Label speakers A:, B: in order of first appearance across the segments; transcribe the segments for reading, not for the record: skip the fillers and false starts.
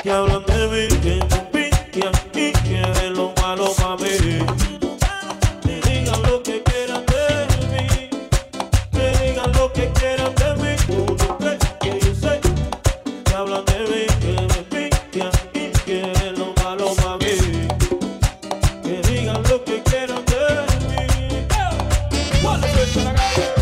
A: que hablan de mí, que me envidian y quieren lo malo para mí. Que digan lo que quieran de mí, que digan lo que quieran de mí. Uno cree que yo sé que hablan de mí, que me envidian y quieren lo malo para mí. Que digan lo que quieran de mí. ¿Cuál es la calle?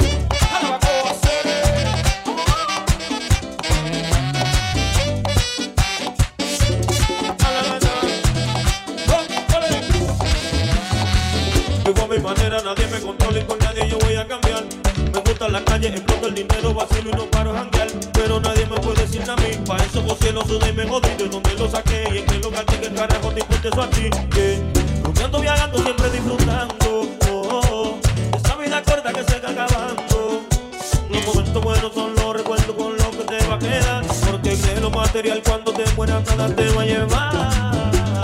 A: Vivo a mi manera, nadie me controla y con nadie yo voy a cambiar. Me gusta la calle, exploto el dinero, vacilo y no paro a janguear. Pero nadie me puede decir a mí, pa' eso vos lo sudé y me jodí. De donde lo saqué y en qué lugar que el carajo te importa eso a ti. Rumiando, viajando, siempre disfrutando. Esa vida corta que se está acabando. Los momentos buenos son los recuerdos con los que te va a quedar. Porque cree lo material cuando te mueras nada te va a llevar.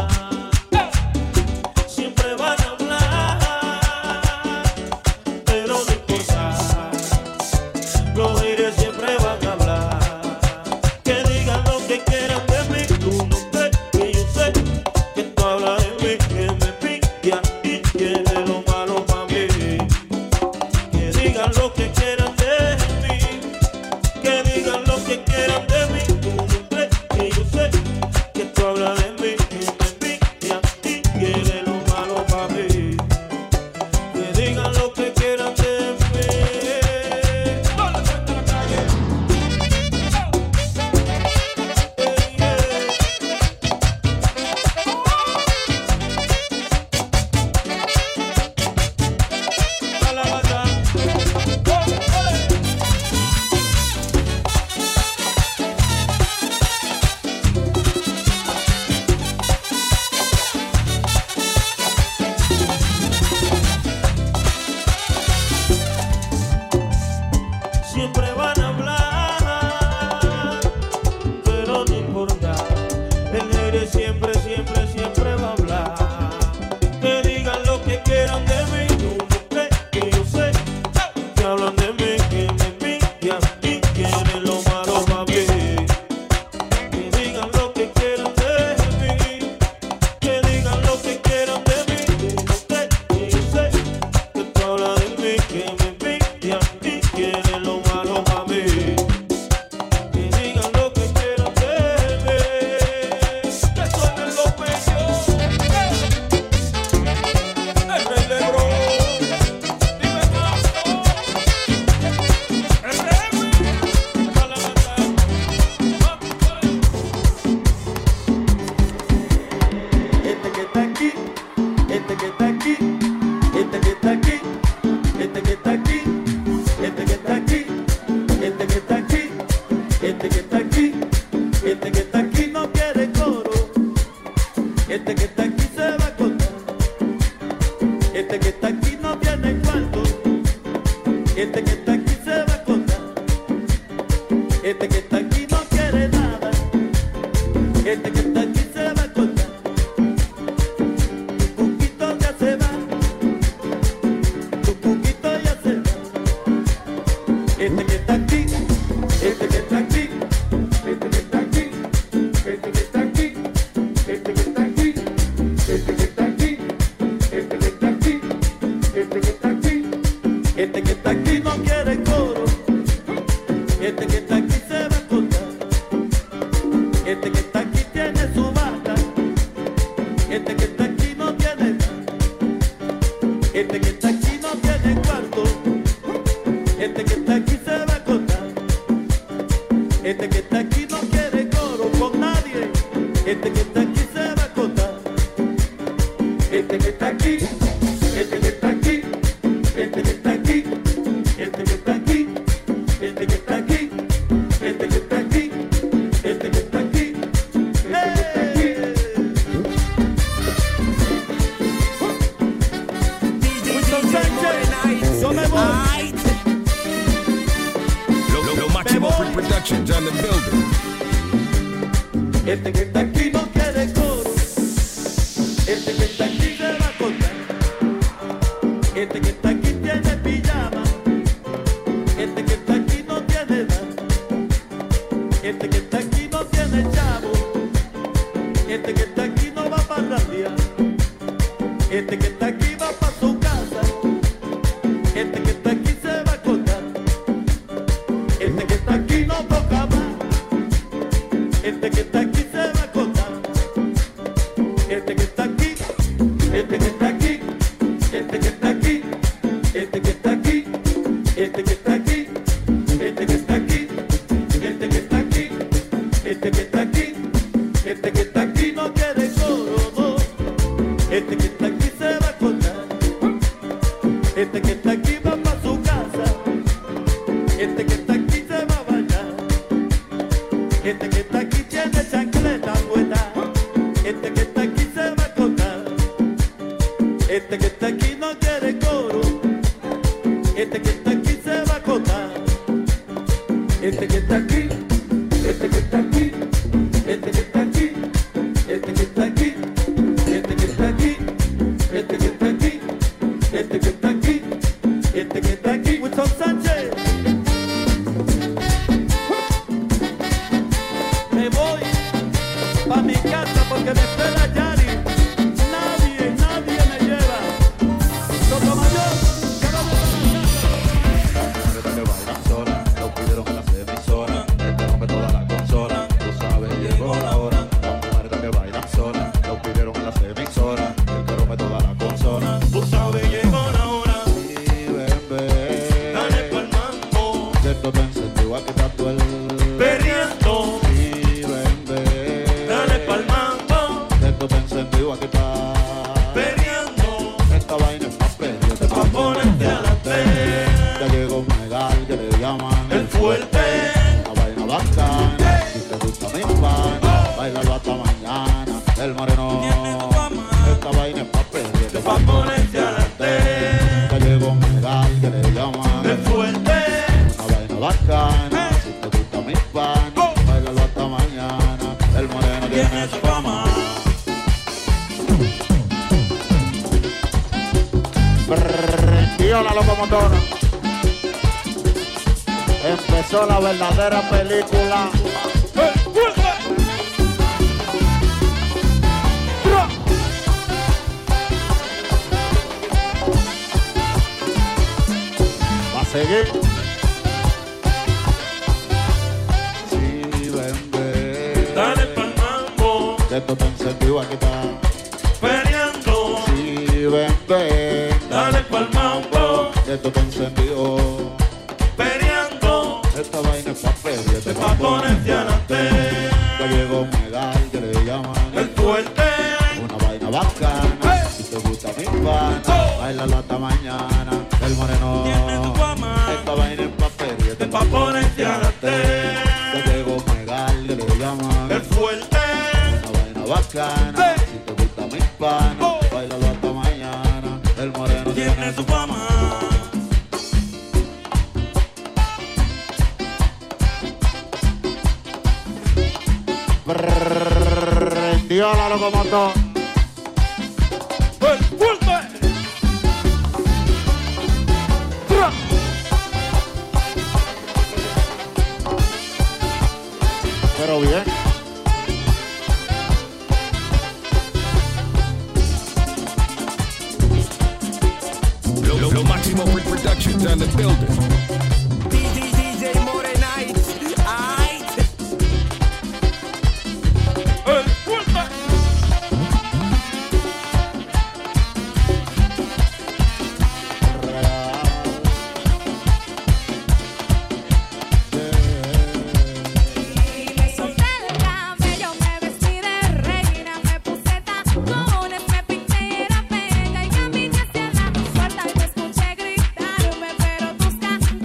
B: Productions on the building.
A: Este que está aquí no quiere coro. Este que está aquí se va a cortar. Este que está aquí tiene pijama. Este que está aquí no tiene nada. Este que está aquí no tiene chavo. Este que está aquí no quiere coro, este que está aquí se va a acordar. Este que está aquí va para su casa. Este que está aquí se va a bañar. Este que está aquí tiene chancleta buena. Este que está aquí se va a acordar. Este que está aquí no quiere coro. Este que está aquí se va a acordar. Este que está aquí, este que está aquí, este que está aquí, este que está aquí, este que está aquí, este que está aquí, este que está aquí, este que está aquí, Wilson Sánchez. Me voy pa' mi casa porque me espera Yari. Nadie me lleva. Sotomayor, ya vamos a mi casa.
B: Que bailan sola, lo pidieron en las emisoras. Este rompe toda la consola, tú sabes, llegó la hora. Las mujeres que bailan sola, lo pidieron en las emisoras. El que rompe toda la consola,
A: Tú sabes, llegó la hora.
B: y bebé,
A: Dale pa'l mambo,
B: que esto te encendió, aquí está tú el
A: perreando.
B: y bebé,
A: Dale pa'l mambo,
B: que esto te encendió, aquí está
A: perreando.
B: esta vaina es pa' perder,
A: Pa' ponerte adelante.
B: ya llegó Megal, que le llaman
A: El fuerte.
B: una vaina bacana, si te gusta mi pana, bailalo hasta mañana, el moreno, esta vaina es pa' perder,
A: Pa' ponerte adelante.
B: ya llegó Megal, que le llaman
A: El fuerte.
B: una vaina bacana, si te gusta mi pana, bailalo hasta mañana, el moreno tiene su fama. Prendió la locomotora. Empezó la verdadera película. Va a seguir. Sí, ven,
A: Dale pa'l mambo,
B: que esto te encendió, aquí está.
A: perreando.
B: Sí, ven,
A: Dale pa'l mambo,
B: que esto te encendió.
A: perreando.
B: Esta vaina es pa' perder,
A: Pa' ponerte adelante.
B: ya llegó Megal, que le llaman
A: El fuerte.
B: una vaina bacana, si te gusta mi pana, bailalo hasta mañana, el moreno, esta vaina es pa' perder,
A: Pa' ponerte adelante.
B: ya llegó Megal, que le llaman
A: El fuerte.
B: una vaina bacana, si te gusta mi pana, bailalo hasta mañana, el moreno tiene su fama. Prendió la locomotora.
A: El fuerte.
B: Pero bien.
C: Lo Máximo Productions on the building.
D: DJ Morenite. Aight.
A: El fuerte.
E: Me solté el cabello, me vestí de reina, me puse tacones, me pinté y era bella y caminé hacia la suelta y te escuché gritarme, pero tus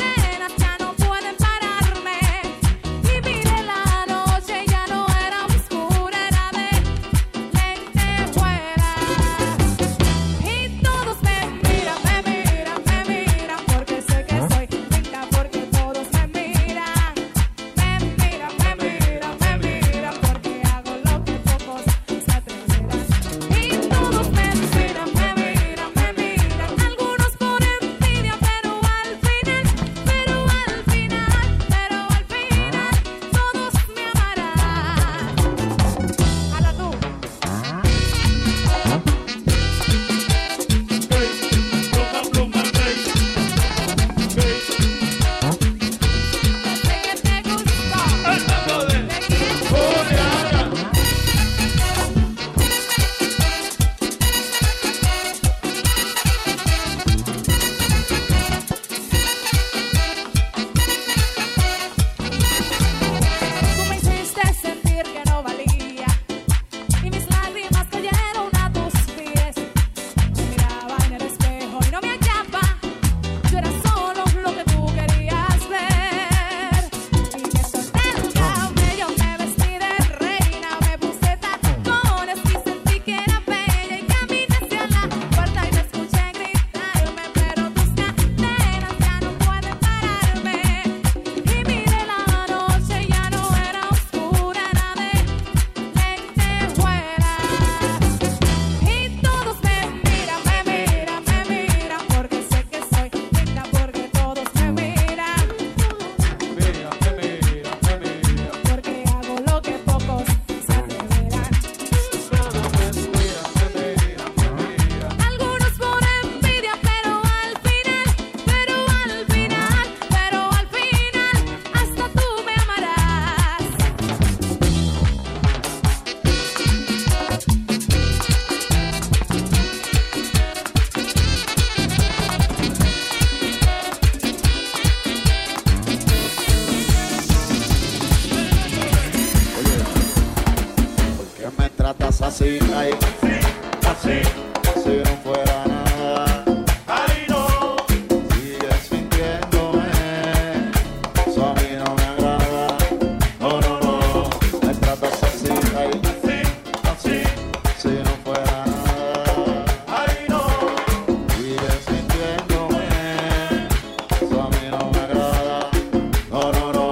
B: así, ay, así, si no fuera nada.
A: Ay, no.
B: Sigues mintiéndome, eso a mí no me agrada. No, no, no, me tratas así, ay, así, si no fuera nada.
A: Ay, no.
B: Sigues mintiéndome, eso a mí no me agrada. No, no, no.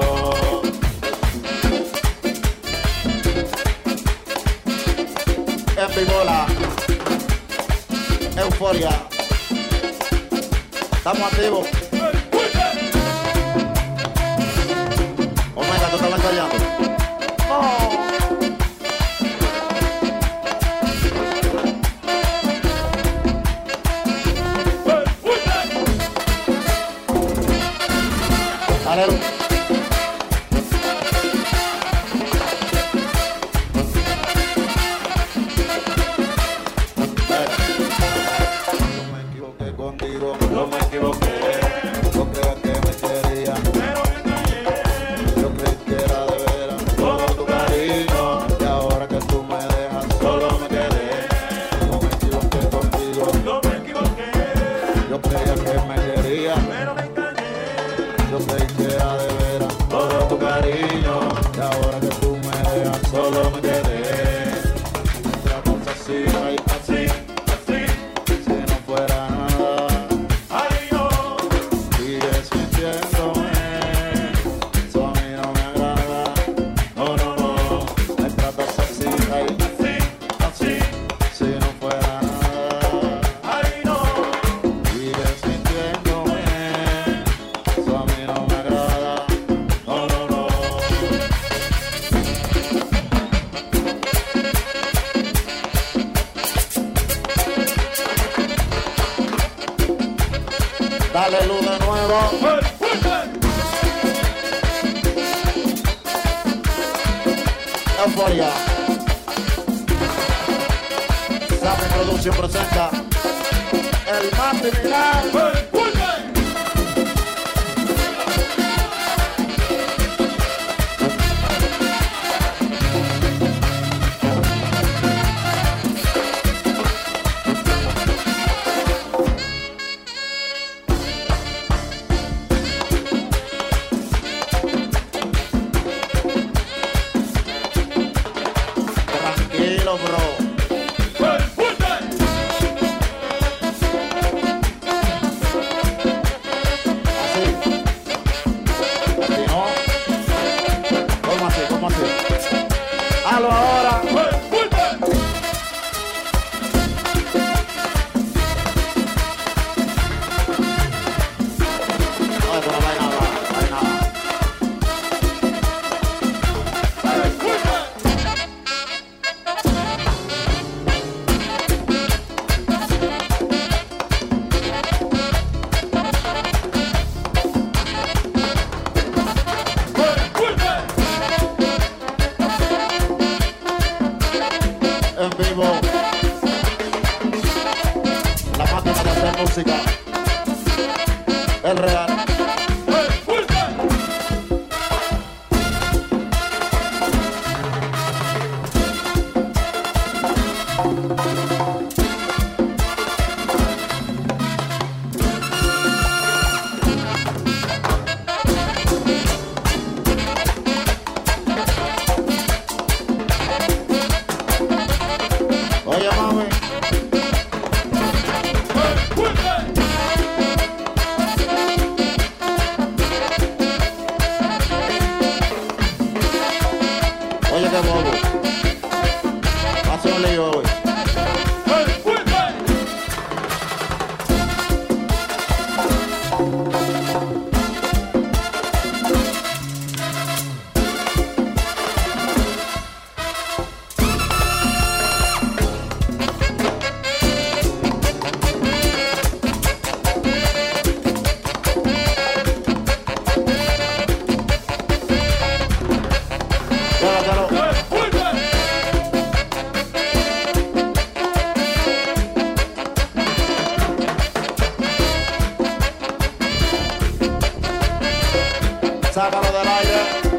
B: En Vibola, Euforia, estamos activos. Omega, tú estás callando. Alero. No me equivoqué contigo,
A: No me equivoqué,
B: no creas que me quería.
A: pero me engañé.
B: Yo creí que era de veras todo tu cariño, y ahora que tú me dejas solo me quedé. No me equivoqué contigo,
A: No me equivoqué,
B: yo creía que me quería.
A: pero me engañé.
B: Yo creí que era de veras todo tu cariño, y ahora que tú me dejas solo me quedé. Me tratas así, ay, así, si no fuera nada.
A: Ay, no.
B: Sigues mintiéndome, eso a mí no me agrada. No, no, no, me tratas así, ay, así, si no fuera nada.
A: Ay, no.
B: Sigues mintiéndome, eso a mí no me agrada. No, no, no. Dale luz de nuevo. Euforia. Sabe Producción presenta el más criminal. Tranquilo, bro. Así. Así no. ¿Cómo así? ¿Cómo así? Hazlo ahora. Ay, pero no hay nada, no hay nada. En vivo, la máquina de hacer música, el real. Oye, mami. Oye, qué bobo. Hace un lío hoy. Sácalo del aire.